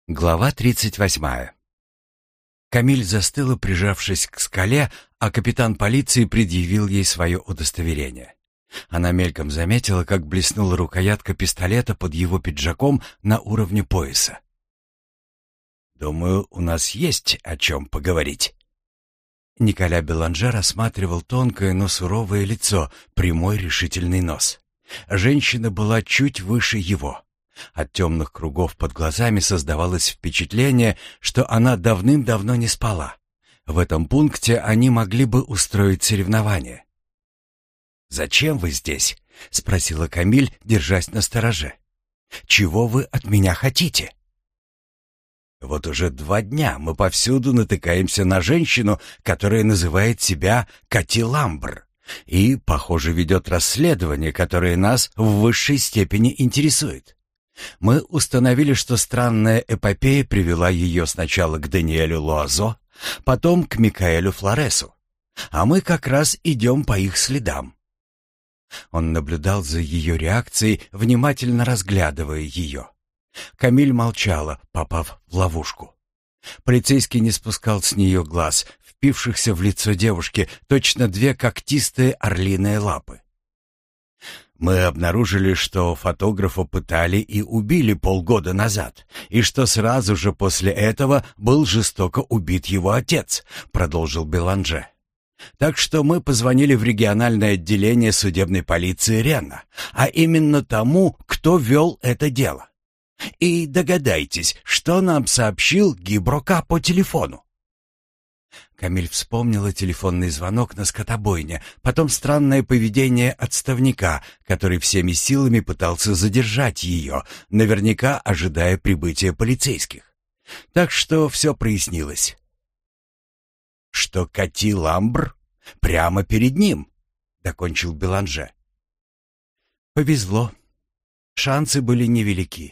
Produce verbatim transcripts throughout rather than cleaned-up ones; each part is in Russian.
Глава тридцать восьмая. Камиль застыла, прижавшись к скале, а капитан полиции предъявил ей свое удостоверение. Она мельком заметила, как блеснула рукоятка пистолета под его пиджаком на уровне пояса. «Думаю, у нас есть о чем поговорить». Николя Беланже рассматривал тонкое, но суровое лицо, прямой решительный нос. Женщина была чуть выше его. От темных кругов под глазами создавалось впечатление, что она давным-давно не спала. В этом пункте они могли бы устроить соревнование. «Зачем вы здесь?» — спросила Камиль, держась настороже. «Чего вы от меня хотите?» «Вот уже два дня мы повсюду натыкаемся на женщину, которая называет себя Кати Ламбр, и, похоже, ведет расследование, которое нас в высшей степени интересует. Мы установили, что странная эпопея привела ее сначала к Даниэлю Луазо, потом к Микаэлю Флоресу, а мы как раз идем по их следам». Он наблюдал за ее реакцией, внимательно разглядывая ее. Камиль молчала, попав в ловушку. Полицейский не спускал с нее глаз, впившихся в лицо девушки, точно две когтистые орлиные лапы. «Мы обнаружили, что фотографа пытали и убили полгода назад, и что сразу же после этого был жестоко убит его отец», — продолжил Беланже. «Так что мы позвонили в региональное отделение судебной полиции Ренна, а именно тому, кто вел это дело. И догадайтесь, что нам сообщил Гиброка по телефону». Камиль вспомнила телефонный звонок на скотобойне, потом странное поведение отставника, который всеми силами пытался задержать ее, наверняка ожидая прибытия полицейских. Так что все прояснилось. «Что Кати Ламбр прямо перед ним», — докончил Беланже. «Повезло. Шансы были невелики».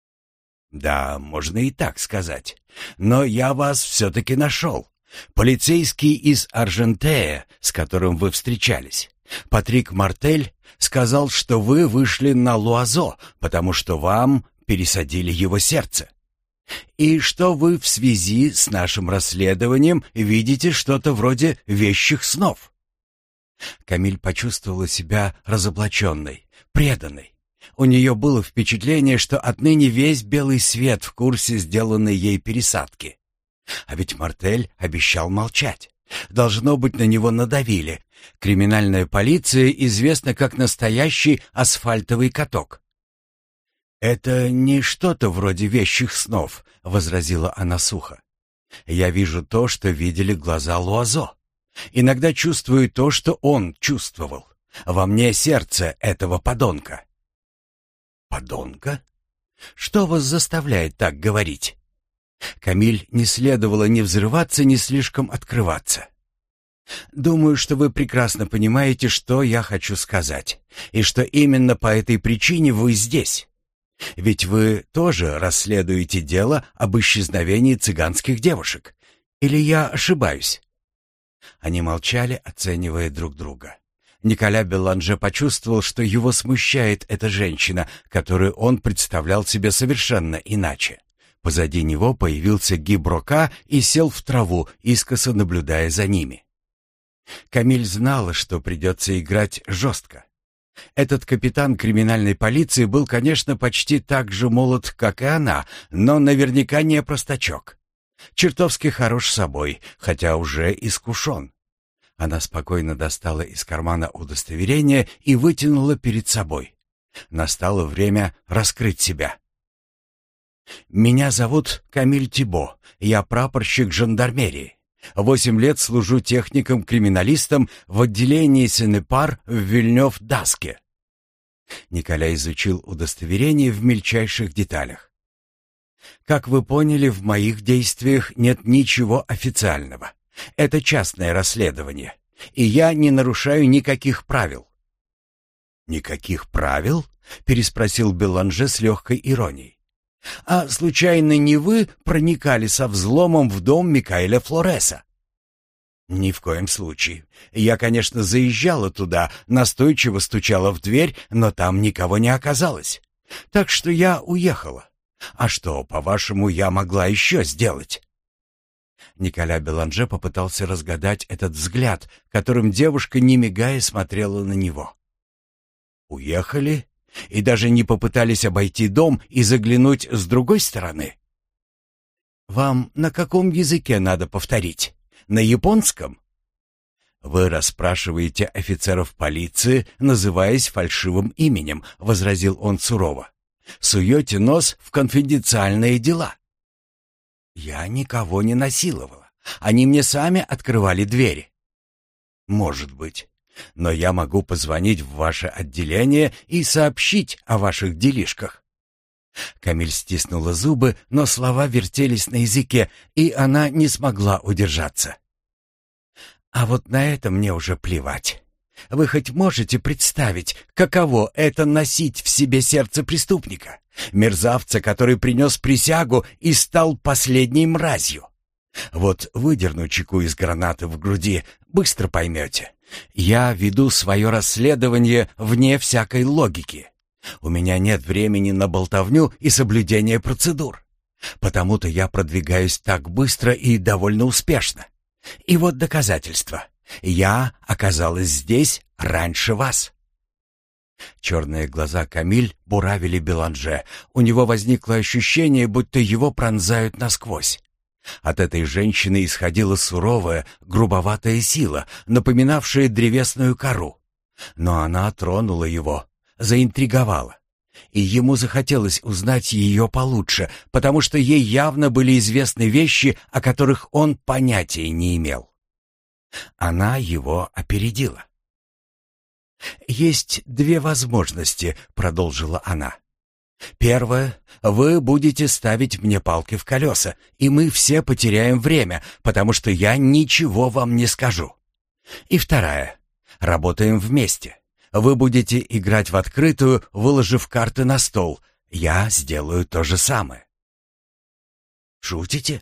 «Да, можно и так сказать. Но я вас все-таки нашел. Полицейский из Аржентея, с которым вы встречались, Патрик Мартель, сказал, что вы вышли на Луазо, потому что вам пересадили его сердце. И что вы в связи с нашим расследованием видите что-то вроде вещих снов». Камиль почувствовала себя разоблаченной, преданной. У нее было впечатление, что отныне весь белый свет в курсе сделанной ей пересадки. А ведь Мартель обещал молчать. Должно быть, на него надавили. Криминальная полиция известна как настоящий асфальтовый каток. «Это не что-то вроде вещих снов», — возразила она сухо. «Я вижу то, что видели глаза Луазо. Иногда чувствую то, что он чувствовал. Во мне сердце этого подонка». «Подонка? Что вас заставляет так говорить?» Камиль не следовало ни взрываться, ни слишком открываться. «Думаю, что вы прекрасно понимаете, что я хочу сказать, и что именно по этой причине вы здесь. Ведь вы тоже расследуете дело об исчезновении цыганских девушек. Или я ошибаюсь?» Они молчали, оценивая друг друга. Николя Беланже почувствовал, что его смущает эта женщина, которую он представлял себе совершенно иначе. Позади него появился Гиброка и сел в траву, искоса наблюдая за ними. Камиль знала, что придется играть жестко. Этот капитан криминальной полиции был, конечно, почти так же молод, как и она, но наверняка не простачок. Чертовски хорош собой, хотя уже искушен. Она спокойно достала из кармана удостоверение и вытянула перед собой. Настало время раскрыть себя. «Меня зовут Камиль Тибо, я прапорщик жандармерии. Восемь лет служу техником-криминалистом в отделении Сенепар в Вильнёв-Даске». Николя изучил удостоверение в мельчайших деталях. «Как вы поняли, в моих действиях нет ничего официального. Это частное расследование, и я не нарушаю никаких правил». «Никаких правил?» — переспросил Беланже с легкой иронией. «А случайно не вы проникали со взломом в дом Микаэля Флореса?» «Ни в коем случае. Я, конечно, заезжала туда, настойчиво стучала в дверь, но там никого не оказалось. Так что я уехала. А что, по-вашему, я могла еще сделать?» Николя Беланже попытался разгадать этот взгляд, которым девушка, не мигая, смотрела на него. «Уехали? И даже не попытались обойти дом и заглянуть с другой стороны?» «Вам на каком языке надо повторить? На японском?» «Вы расспрашиваете офицеров полиции, называясь фальшивым именем», — возразил он сурово. «Суете нос в конфиденциальные дела». «Я никого не насиловала. Они мне сами открывали двери». «Может быть. Но я могу позвонить в ваше отделение и сообщить о ваших делишках». Камиль стиснула зубы, но слова вертелись на языке, и она не смогла удержаться. «А вот на это мне уже плевать. Вы хоть можете представить, каково это носить в себе сердце преступника? Мерзавца, который принес присягу и стал последней мразью. Вот выдерну чеку из гранаты в груди, быстро поймете. Я веду свое расследование вне всякой логики. У меня нет времени на болтовню и соблюдение процедур. Потому-то я продвигаюсь так быстро и довольно успешно. И вот доказательства. Я оказалась здесь раньше вас». Черные глаза Камиль буравили Беланже. У него возникло ощущение, будто его пронзают насквозь. От этой женщины исходила суровая, грубоватая сила, напоминавшая древесную кору. Но она тронула его, заинтриговала. И ему захотелось узнать ее получше, потому что ей явно были известны вещи, о которых он понятия не имел. Она его опередила. «Есть две возможности», — продолжила она. «Первое. Вы будете ставить мне палки в колеса, и мы все потеряем время, потому что я ничего вам не скажу. И вторая. Работаем вместе. Вы будете играть в открытую, выложив карты на стол. Я сделаю то же самое». «Шутите?»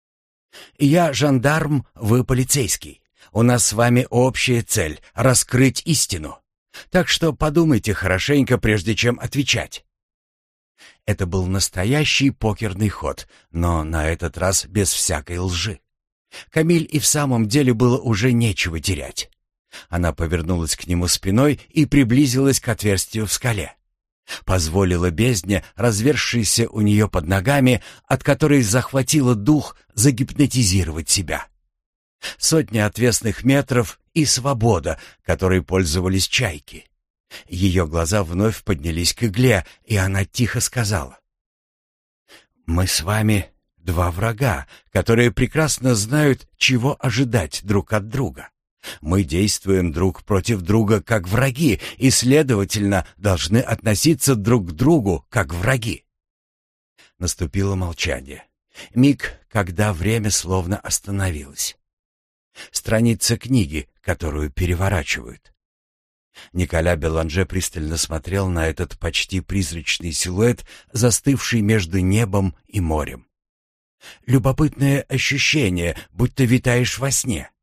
«Я жандарм, вы полицейский. У нас с вами общая цель — раскрыть истину. Так что подумайте хорошенько, прежде чем отвечать». Это был настоящий покерный ход, но на этот раз без всякой лжи. Камиль и в самом деле было уже нечего терять. Она повернулась к нему спиной и приблизилась к отверстию в скале. Позволила бездне, разверзшейся у нее под ногами, от которой захватило дух, загипнотизировать себя. Сотни отвесных метров и свобода, которой пользовались чайки. Ее глаза вновь поднялись к игле, и она тихо сказала: «Мы с вами два врага, которые прекрасно знают, чего ожидать друг от друга. Мы действуем друг против друга как враги и, следовательно, должны относиться друг к другу как враги». Наступило молчание. Миг, когда время словно остановилось. Страница книги, которую переворачивают. Николя Беланже пристально смотрел на этот почти призрачный силуэт, застывший между небом и морем. Любопытное ощущение, будто витаешь во сне.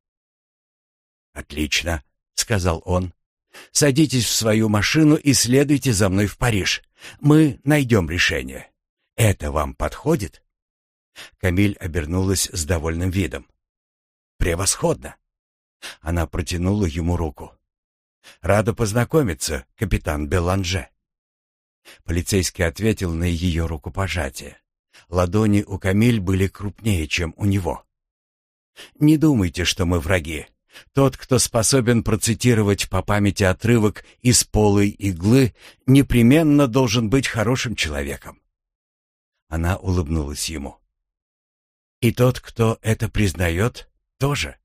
«Отлично», — сказал он. «Садитесь в свою машину и следуйте за мной в Париж. Мы найдем решение. Это вам подходит?» Камиль обернулась с довольным видом. «Превосходно!» Она протянула ему руку. «Рада познакомиться, капитан Беланже». Полицейский ответил на ее рукопожатие. Ладони у Камиль были крупнее, чем у него. «Не думайте, что мы враги. Тот, кто способен процитировать по памяти отрывок из «Полой иглы», непременно должен быть хорошим человеком». Она улыбнулась ему. «И тот, кто это признает, тоже».